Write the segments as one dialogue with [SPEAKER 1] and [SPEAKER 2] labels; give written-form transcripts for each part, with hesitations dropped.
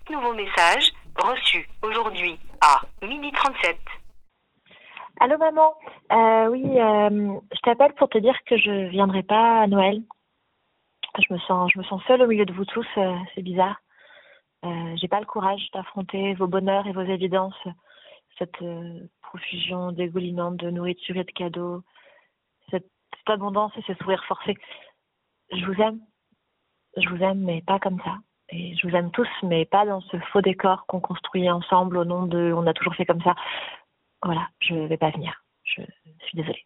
[SPEAKER 1] Nouveau message reçu aujourd'hui à 12h37.
[SPEAKER 2] Allô maman, oui, je t'appelle pour te dire que je viendrai pas à Noël. Je me sens seule au milieu de vous tous, c'est bizarre. J'ai pas le courage d'affronter vos bonheurs et vos évidences, cette profusion dégoulinante de nourriture et de cadeaux, cette abondance et ce sourire forcé. Je vous aime, mais pas comme ça. Et je vous aime tous, mais pas dans ce faux décor qu'on construit ensemble au nom de on a toujours fait comme ça. Voilà, je vais pas venir. Je suis désolée.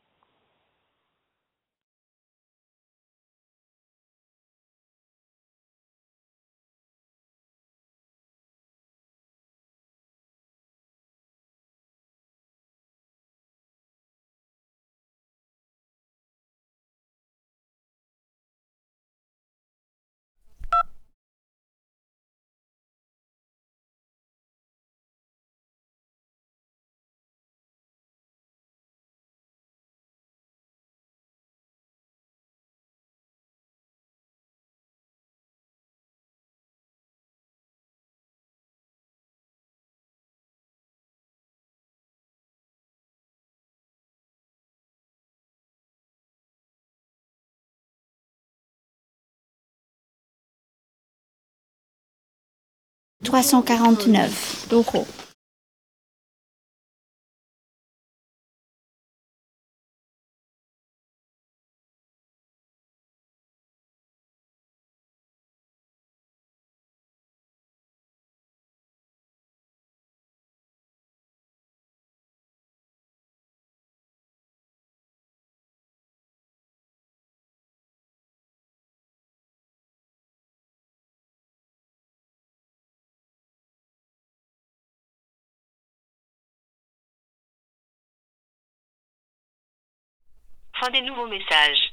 [SPEAKER 3] €349.
[SPEAKER 1] Fin des nouveaux messages.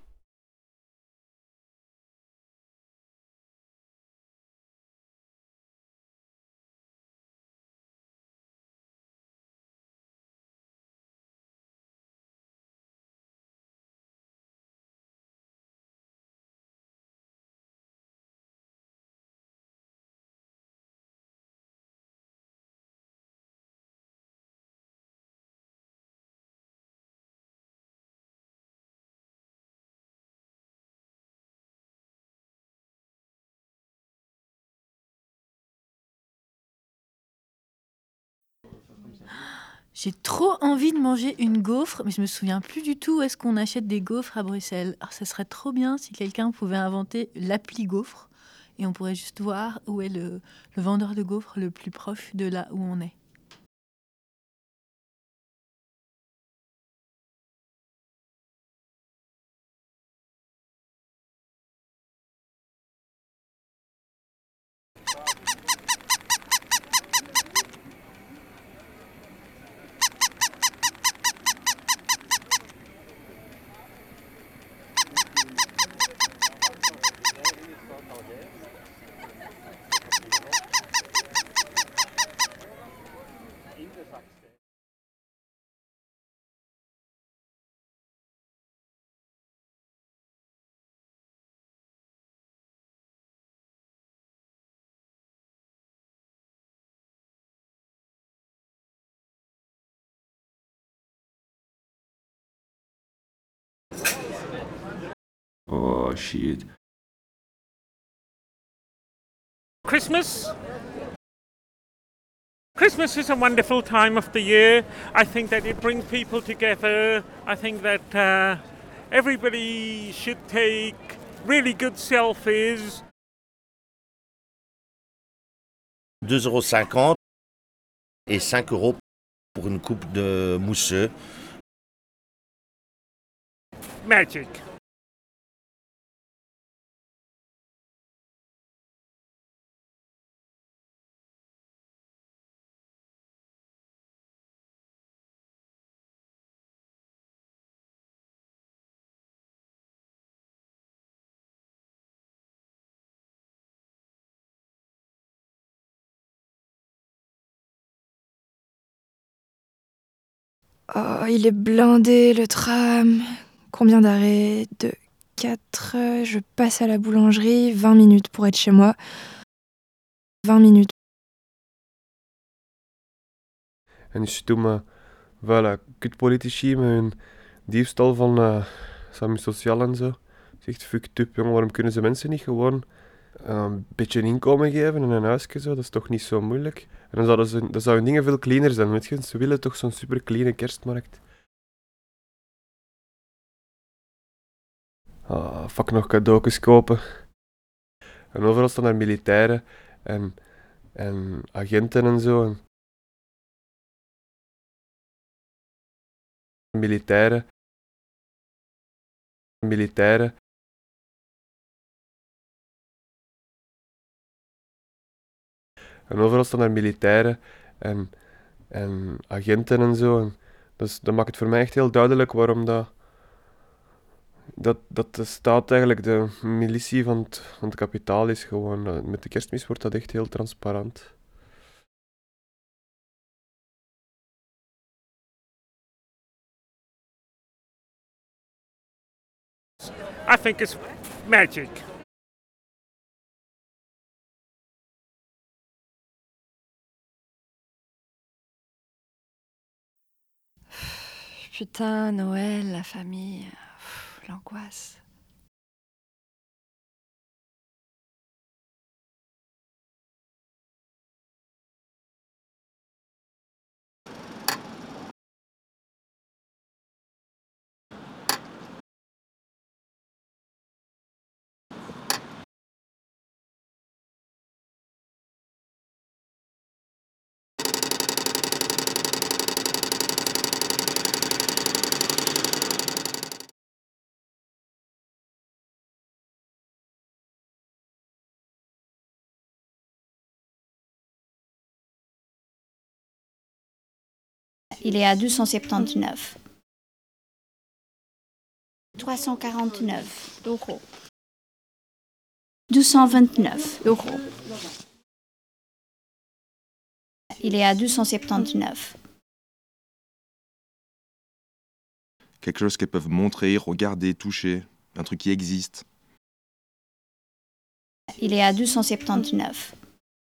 [SPEAKER 4] J'ai trop envie de manger une gaufre, mais je me souviens plus du tout où est-ce qu'on achète des gaufres à Bruxelles. Alors, ça serait trop bien si quelqu'un pouvait inventer l'appli gaufre et on pourrait juste voir où est le vendeur de gaufres le plus proche de là où on est.
[SPEAKER 5] Oh, shit.
[SPEAKER 6] Christmas is a wonderful time of the year. I think that it brings people together. I think that everybody should take really good selfies.
[SPEAKER 7] 2,50 € et 5 € pour une coupe de mousseux.
[SPEAKER 6] Magic.
[SPEAKER 8] Oh, il est blindé le tram. Combien d'arrêts? 2, 4. Je passe à la boulangerie. 20 minutes pour être chez moi. 20 minutes.
[SPEAKER 5] En surtout met voilà, kutpolitici met hun diefstal van Samu Social en zo. Zegt, fuck up, jongen, waarom kunnen ze mensen niet gewoon een beetje een inkomen geven en een huisje zo? Dat is toch niet zo moeilijk? En dan zouden dingen veel cleaner zijn, weet je? Ze willen toch zo'n super clean kerstmarkt. Fuck, nog cadeautjes kopen. En overal staan er militairen en agenten en zo. En militairen. En overal staan er militairen en agenten en zo. En dus dat maakt het voor mij echt heel duidelijk waarom dat de staat eigenlijk de militie van het kapitaal is gewoon. Met de kerstmis wordt dat echt heel transparant.
[SPEAKER 6] I think it's magic.
[SPEAKER 8] Putain, Noël, la famille, l'angoisse.
[SPEAKER 3] Il est à 279. 349 euros. 229 euros. Il est à 279.
[SPEAKER 9] Quelque chose qu'elles peuvent montrer, regarder, toucher. Un truc qui existe.
[SPEAKER 3] Il est à 279.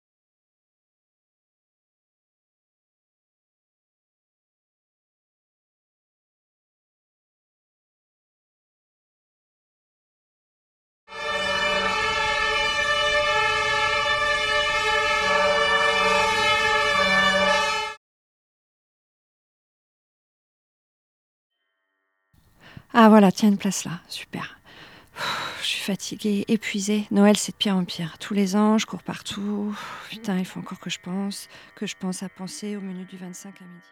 [SPEAKER 8] Ah voilà, tiens, une place là, super. Je suis fatiguée, épuisée. Noël, c'est de pire en pire. Tous les ans, je cours partout. Putain, il faut encore que je pense à penser au menu du 25 à midi.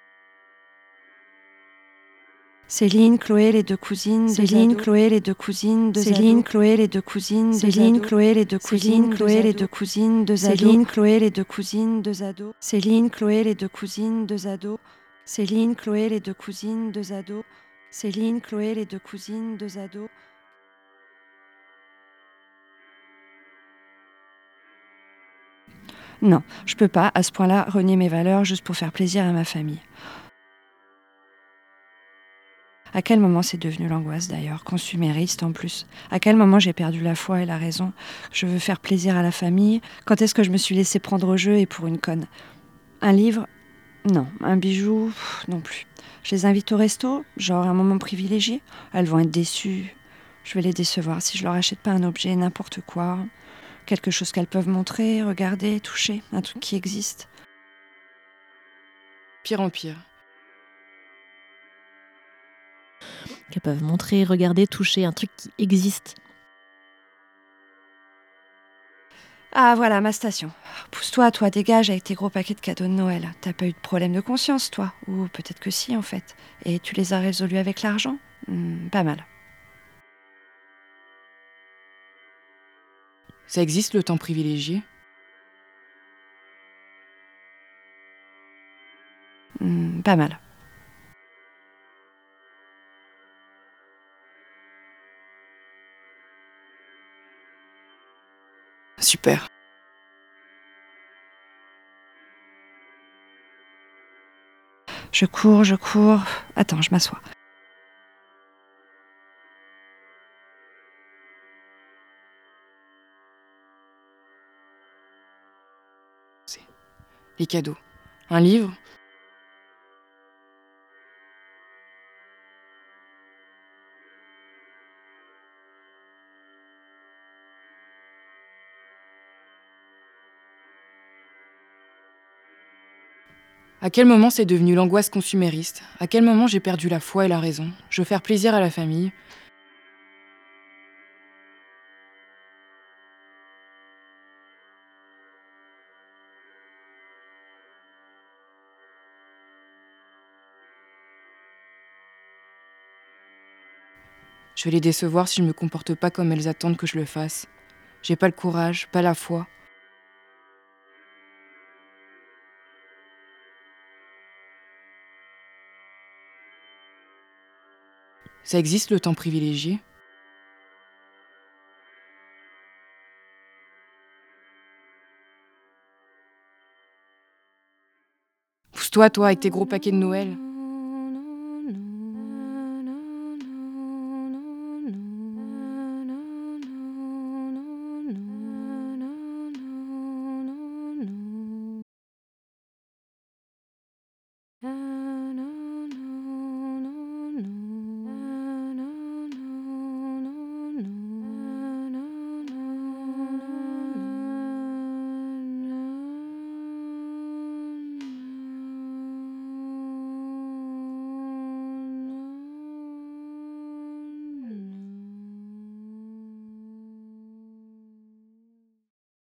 [SPEAKER 8] Céline, Chloé, les deux cousines. Céline, Chloé, les deux cousines. Céline, Chloé, les deux cousines. Céline, Chloé, les deux cousines. Chloé, les deux cousines. Céline, Chloé, les deux cousines. Deux ados. Céline, Chloé, les deux cousines. Deux ados. Céline, Chloé, les deux cousines. Deux ados. Céline, Chloé, les deux cousines. Deux ados. Non, je peux pas, à ce point-là, renier mes valeurs juste pour faire plaisir à ma famille. À quel moment c'est devenu l'angoisse d'ailleurs, consumériste en plus? À quel moment j'ai perdu la foi et la raison? Je veux faire plaisir à la famille. Quand est-ce que je me suis laissée prendre au jeu et pour une conne? Un livre? Non. Un bijou? Non plus. Je les invite au resto, genre un moment privilégié. Elles vont être déçues. Je vais les décevoir si je leur achète pas un objet, n'importe quoi. Quelque chose qu'elles peuvent montrer, regarder, toucher. Un truc qui existe.
[SPEAKER 10] Pire en pire.
[SPEAKER 11] Qu'elles peuvent montrer, regarder, toucher, un truc qui existe.
[SPEAKER 8] Ah voilà, ma station. Pousse-toi, toi, dégage avec tes gros paquets de cadeaux de Noël. T'as pas eu de problème de conscience, toi? Ou peut-être que si, en fait. Et tu les as résolus avec l'argent? Pas mal.
[SPEAKER 10] Ça existe le temps privilégié?
[SPEAKER 8] Pas mal.
[SPEAKER 10] Super.
[SPEAKER 8] Je cours. Attends, je m'assois.
[SPEAKER 10] Les cadeaux. Un livre? À quel moment c'est devenu l'angoisse consumériste? À quel moment j'ai perdu la foi et la raison? Je veux faire plaisir à la famille. Je vais les décevoir si je me comporte pas comme elles attendent que je le fasse. J'ai pas le courage, pas la foi. Ça existe le temps privilégié? Pousse-toi, toi, avec tes gros paquets de Noël.